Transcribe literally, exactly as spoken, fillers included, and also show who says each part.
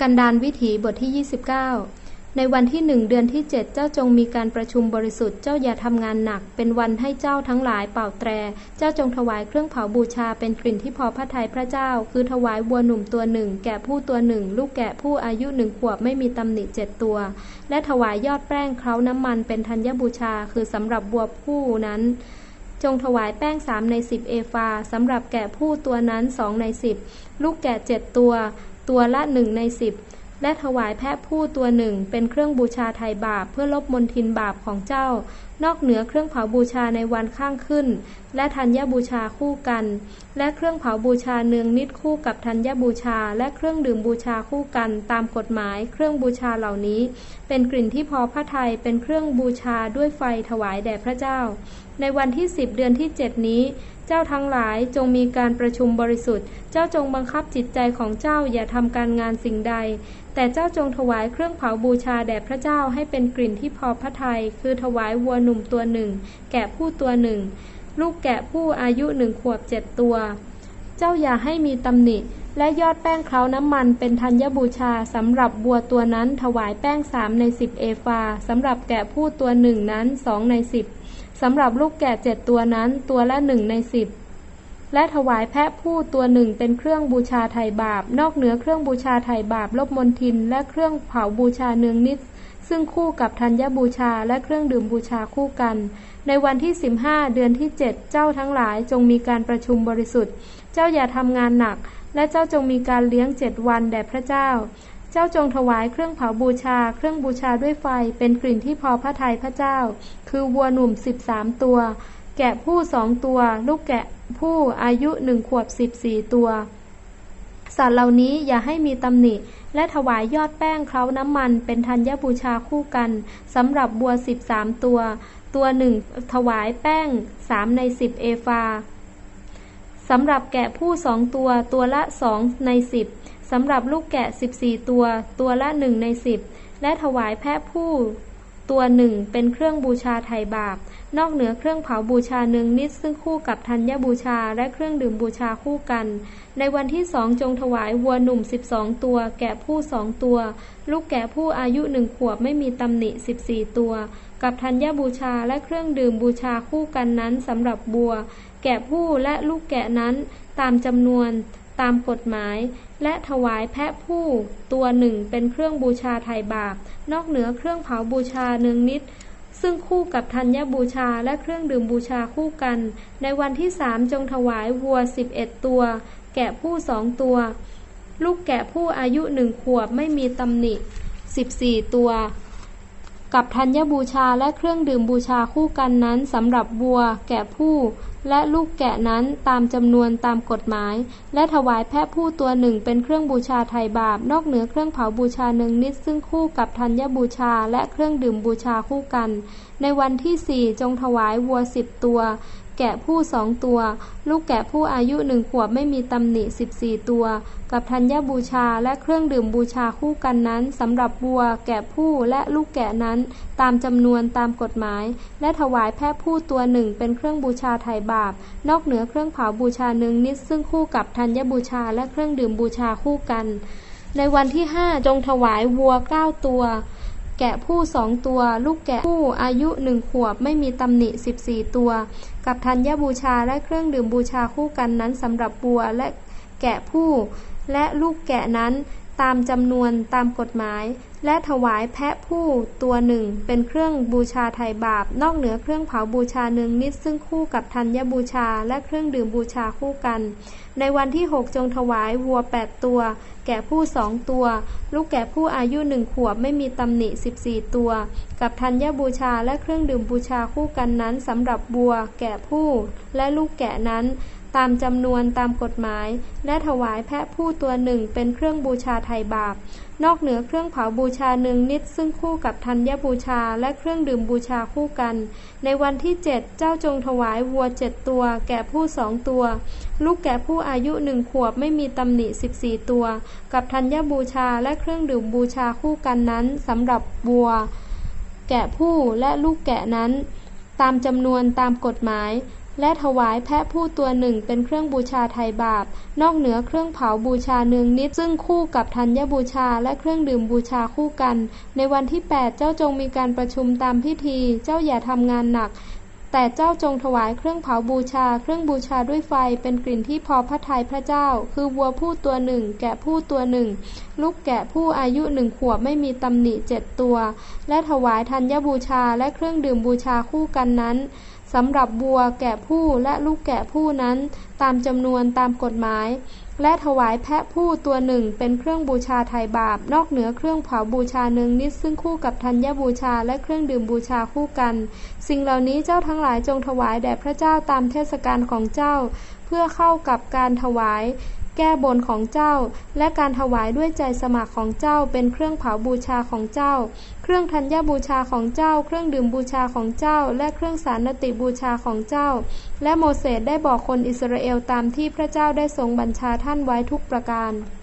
Speaker 1: กันดารวิถีบทที่ยี่สิบเก้าในวันที่หนึ่งเดือนที่เจ็ดเจ้าจงมีการประชุมบริสุทธิ์เจ้าอย่าทำงานหนักเป็นวันให้เจ้าทั้งหลายเป่าแตรเจ้าจงถวายเครื่องเผาบูชาเป็นกลิ่นที่พอพระทัยพระเจ้าคือถวายวัวหนุ่มตัวหนึ่งแกะผู้ตัวหนึ่งลูกแกะผู้อายุหนึ่งขวบไม่มีตำหนิเจ็ดตัวและถวายยอดแป้งเคล้าน้ำมันเป็นธัญบูชาคือสำหรับวัวผู้นั้นจงถวายแป้งสามในสิบเอฟาสำหรับแกะผู้ตัวนั้นสองในสิบลูกแกะเจ็ดตัวตัวละหนึ่งในสิบและถวายแพะผู้ตัวหนึ่งเป็นเครื่องบูชาไถ่บาปเพื่อลบมลทินบาปของเจ้านอกเหนือเครื่องเผาบูชาในวันข้างขึ้นและธัญบูชาคู่กันและเครื่องเผาบูชาเนืองนิดคู่กับธัญบูชาและเครื่องดื่มบูชาคู่กันตามกฎหมายเครื่องบูชาเหล่านี้เป็นกลิ่นที่พอพระทัยเป็นเครื่องบูชาด้วยไฟถวายแด่พระเจ้าในวันที่สิบเดือนที่เจ็ดนี้เจ้าทั้งหลายจงมีการประชุมบริสุทธิ์เจ้าจงบังคับจิตใจของเจ้าอย่าทำการงานสิ่งใดแต่เจ้าจงถวายเครื่องเผาบูชาแด่พระเจ้าให้เป็นกลิ่นที่พอพระทัยคือถวายวัวหนุ่มตัวหนึ่งแกะผู้ตัวหนึ่งลูกแกะผู้อายุหนึ่งขวบเจ็ดตัวเจ้าอย่าให้มีตำหนิและยอดแป้งเคล้าน้ำมันเป็นธัญบูชาสำหรับวัวตัวนั้นถวายแป้งสามในสิบเอฟาสำหรับแกะผู้ตัวหนึ่งนั้นสองในสิบสำหรับลูกแกะเจ็ดตัวนั้นตัวละหนึ่งในสิบและถวายแพะผู้ตัวหนึ่งเป็นเครื่องบูชาไถ่บาปนอกเหนือเครื่องบูชาไถ่บาปลบมลทินและเครื่องเผาบูชาเนืองนิดซึ่งคู่กับธัญบูชาและเครื่องดื่มบูชาคู่กันในวันที่สิบห้าเดือนที่เจ็ดเจ้าทั้งหลายจงมีการประชุมบริสุทธิ์เจ้าอย่าทำงานหนักและเจ้าจงมีการเลี้ยงเจ็ดวันแด่พระเจ้าเจ้าจงถวายเครื่องเผาบูชาเครื่องบูชาด้วยไฟเป็นกลิ่นที่พอพระทัยพระเจ้าคือวัวหนุ่มสิบสามตัวแกะผู้สองตัวลูกแกะผู้อายุหนึ่งขวบสิบสี่ตัวสัตว์เหล่านี้อย่าให้มีตำหนิและถวายยอดแป้งเคล้าน้ำมันเป็นธัญบูชาคู่กันสำหรับวัวสิบสามตัวตัวหนึ่งถวายแป้งสามในสิบเอฟาสำหรับแกะผู้สองตัวตัวละสองในสิบสำหรับลูกแกะสิบสี่ตัวตัวละหนึ่งในสิบและถวายแพะผู้ตัวหนึ่งเป็นเครื่องบูชาไถ่บาปนอกเหนือเครื่องเผาบูชาเนืองนิดซึ่งคู่กับธัญบูชาและเครื่องดื่มบูชาคู่กันในวันที่สองจงถวายวัวหนุ่มสิบสองตัวแกะผู้สองตัวลูกแกะผู้อายุหนึ่งขวบไม่มีตำหนิสิบสี่ตัวกับธัญบูชาและเครื่องดื่มบูชาคู่กันนั้นสำหรับบัวแกะผู้และลูกแกะนั้นตามจำนวนตามกฎหมายและถวายแพะผู้ตัวหนึ่งเป็นเครื่องบูชาไถ่บาปนอกเหนือเครื่องเผาบูชาเนืองนิดซึ่งคู่กับธัญบูชาและเครื่องดื่มบูชาคู่กันในวันที่สามจงถวายวัวสิบเอ็ดตัวแกะผู้สองตัวลูกแกะผู้อายุหนึ่งขวบไม่มีตำหนิสิบสี่ตัวกับธัญบูชาและเครื่องดื่มบูชาคู่กันนั้นสำหรับวัวแกะผู้และลูกแกะนั้นตามจำนวนตามกฎหมายและถวายแพะผู้ตัวหนึ่งเป็นเครื่องบูชาไถ่บาปนอกเหนือเครื่องเผาบูชาเนืองนิดซึ่งคู่กับธัญบูชาและเครื่องดื่มบูชาคู่กันในวันที่สี่จงถวายวัวสิบตัวแกะผู้สองตัวลูกแกะผู้อายุหนึ่งขวบไม่มีตำหนิสิบสี่ตัวกับธัญบูชาและเครื่องดื่มบูชาคู่กันนั้นสำหรับวัวแกะผู้และลูกแกะนั้นตามจำนวนตามกฎหมายและถวายแพะผู้ตัวหนึ่งเป็นเครื่องบูชาไถ่บาปนอกเหนือเครื่องเผาบูชาเนืองนิดซึ่งคู่กับธัญบูชาและเครื่องดื่มบูชาคู่กันในวันที่ห้าจงถวายวัวเก้าตัวแกะผู้สองตัวลูกแกะผู้อายุหนึ่งขวบไม่มีตำหนิสิบสี่ตัวกับธัญบูชาและเครื่องดื่มบูชาคู่กันนั้นสำหรับวัวและแกะผู้และลูกแกะนั้นตามจำนวนตามกฎหมายและถวายแพะผู้ตัวหนึ่งเป็นเครื่องบูชาไถ่บาปนอกเหนือเครื่องเผาบูชาเนืองนิดซึ่งคู่กับธัญบูชาและเครื่องดื่มบูชาคู่กันในวันที่หกจงถวายวัวแปดตัวแกะผู้สองตัวลูกแกะผู้อายุหนึ่งขวบไม่มีตำหนิสิบสี่ตัวกับธัญบูชาและเครื่องดื่มบูชาคู่กันนั้นสำหรับวัวแกะผู้และลูกแกะนั้นตามจำนวนตามกฎหมายและถวายแพะผู้ตัวหนึ่งเป็นเครื่องบูชาไถ่บาปนอกเหนือเครื่องเผาบูชาเนืองนิดซึ่งคู่กับธัญบูชาและเครื่องดื่มบูชาคู่กันในวันที่เจ็ดเจ้าจงถวายวัวเจ็ดตัวแกะผู้สองตัวลูกแกะผู้อายุหนึ่งขวบไม่มีตำหนิสิบสี่ตัวกับธัญบูชาและเครื่องดื่มบูชาคู่กันนั้นสำหรับวัวแกะผู้และลูกแกะนั้นตามจำนวนตามกฎหมายและถวายแพะผู้ตัวหนึ่งเป็นเครื่องบูชาไถ่บาปนอกเหนือเครื่องเผาบูชาเนืองนิดซึ่งคู่กับธัญบูชาและเครื่องดื่มบูชาคู่กันในวันที่แปดเจ้าจงมีการประชุมตามพิธีเจ้าอย่าทำงานหนักแต่เจ้าจงถวายเครื่องเผาบูชาเครื่องบูชาด้วยไฟเป็นกลิ่นที่พอพระทัยพระเจ้าคือวัวผู้ตัวหนึ่งแกะผู้ตัวหนึ่งลูกแกะผู้อายุหนึ่งขวบไม่มีตำหนิเจ็ดตัวและถวายธัญบูชาและเครื่องดื่มบูชาคู่กันนั้นสำหรับวัวแกะผู้และลูกแกะผู้นั้นตามจำนวนตามกฎหมายและถวายแพะผู้ตัวหนึ่งเป็นเครื่องบูชาไถ่บาปนอกเหนือเครื่องเผาบูชาเนืองนิดซึ่งคู่กับธัญบูชาและเครื่องดื่มบูชาคู่กันสิ่งเหล่านี้เจ้าทั้งหลายจงถวายแด่พระเจ้าตามเทศกาลของเจ้าเพื่อเข้ากับการถวายแก้บนของเจ้าและการถวายด้วยใจสมัครของเจ้าเป็นเครื่องเผาบูชาของเจ้าเครื่องธัญบูชาของเจ้าเครื่องดื่มบูชาของเจ้าและเครื่องสารนติบูชาของเจ้าและโมเสสได้บอกคนอิสราเอลตามที่พระเจ้าได้ทรงบัญชาท่านไว้ทุกประการ